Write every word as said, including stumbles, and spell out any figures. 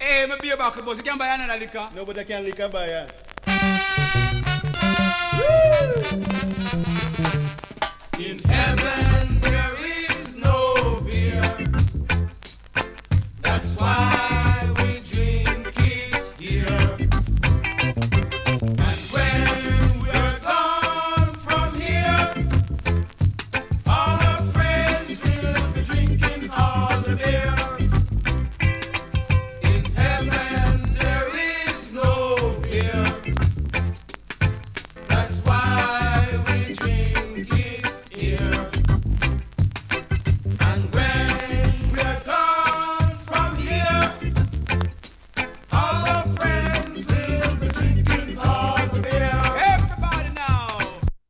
Hey, my beer back, boss. You can buy another liquor. Nobody can liquor buy ya.